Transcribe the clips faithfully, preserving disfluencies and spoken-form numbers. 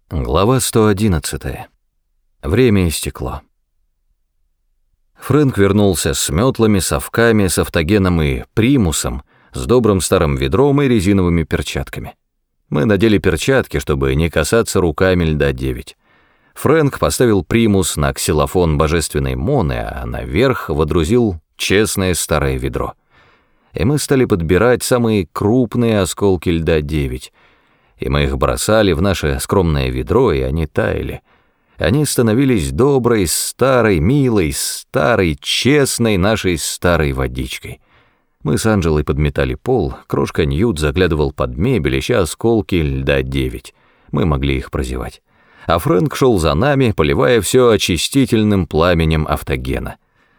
Глава сто одиннадцатая. Время истекло. Фрэнк вернулся с метлами, совками, с автогеном и примусом, с добрым старым ведром и резиновыми перчатками. Мы надели перчатки, чтобы не касаться руками льда девять. Фрэнк поставил примус на ксилофон божественной Моны, а наверх водрузил честное старое ведро. И мы стали подбирать самые крупные осколки льда девять, и мы их бросали в наше скромное ведро, и они таяли. Они становились доброй, старой, милой, старой, честной нашей старой водичкой. Мы с Анжелой подметали пол, крошка Ньют заглядывал под мебель, ища осколки льда девять. Мы могли их прозевать. А Фрэнк шел за нами, поливая все очистительным пламенем автогена.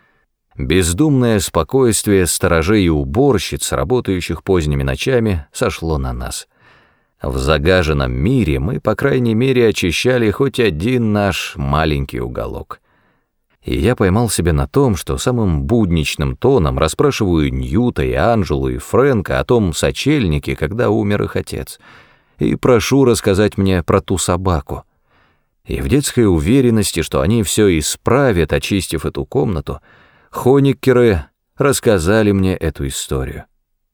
Бездумное спокойствие сторожей и уборщиц, работающих поздними ночами, сошло на нас. В загаженном мире мы, по крайней мере, очищали хоть один наш маленький уголок. И я поймал себя на том, что самым будничным тоном расспрашиваю Ньюта и Анжелу и Фрэнка о том сочельнике, когда умер их отец, и прошу рассказать мне про ту собаку. И в детской уверенности, что они все исправят, очистив эту комнату, Хониккеры рассказали мне эту историю.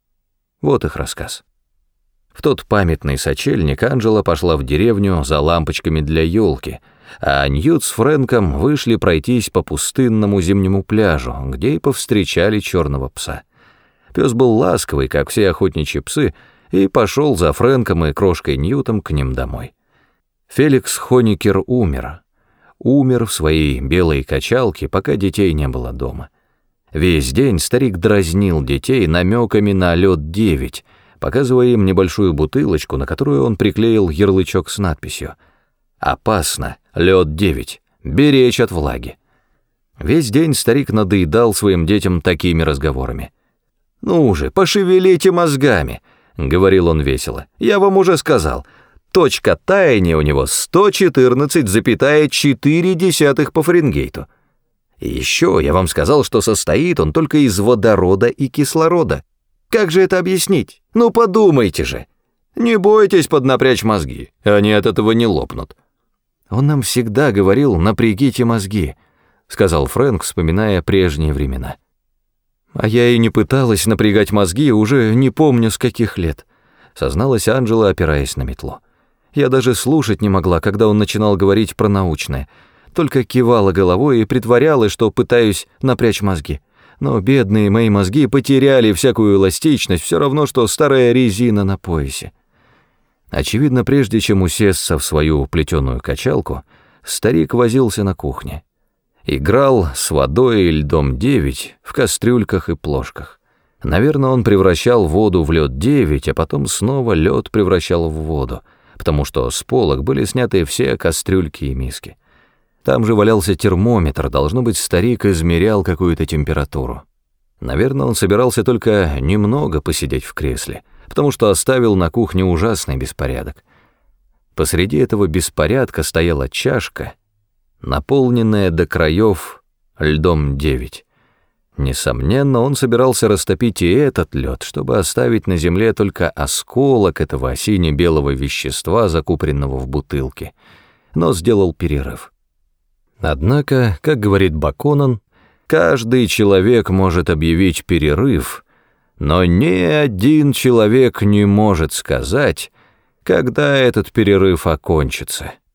Вот их рассказ. В тот памятный сочельник Анжела пошла в деревню за лампочками для елки, а Ньют с Фрэнком вышли пройтись по пустынному зимнему пляжу, где и повстречали черного пса. Пес был ласковый, как все охотничьи псы, и пошел за Фрэнком и крошкой Ньютом к ним домой. Феликс Хониккер умер. Умер в своей белой качалке, пока детей не было дома. Весь день старик дразнил детей намеками на лед девять, показывая им небольшую бутылочку, на которую он приклеил ярлычок с надписью «Опасно, лед девять, беречь от влаги». Весь день старик надоедал своим детям такими разговорами. «Ну же, пошевелите мозгами», — говорил он весело, — «я вам уже сказал, точка таяния у него сто четырнадцать целых четыре десятых по Фаренгейту. И еще я вам сказал, что состоит он только из водорода и кислорода. Как же это объяснить? Ну подумайте же. Не бойтесь поднапрячь мозги, они от этого не лопнут». «Он нам всегда говорил, напрягите мозги», — сказал Фрэнк, вспоминая прежние времена. «А я и не пыталась напрягать мозги, уже не помню с каких лет», — созналась Анжела, опираясь на метлу. «Я даже слушать не могла, когда он начинал говорить про научное, только кивала головой и притворялась, что пытаюсь напрячь мозги. Но бедные мои мозги потеряли всякую эластичность, все равно, что старая резина на поясе». Очевидно, прежде чем усесться в свою плетеную качалку, старик возился на кухне. Играл с водой и льдом девять в кастрюльках и плошках. Наверное, он превращал воду в лед девять, а потом снова лед превращал в воду, потому что с полок были сняты все кастрюльки и миски. Там же валялся термометр, должно быть, старик измерял какую-то температуру. Наверное, он собирался только немного посидеть в кресле, потому что оставил на кухне ужасный беспорядок. Посреди этого беспорядка стояла чашка, наполненная до краев льдом девять. Несомненно, он собирался растопить и этот лед, чтобы оставить на земле только осколок этого сине-белого вещества, закупоренного в бутылке, но сделал перерыв. Однако, как говорит Баконан, каждый человек может объявить перерыв, но ни один человек не может сказать, когда этот перерыв окончится.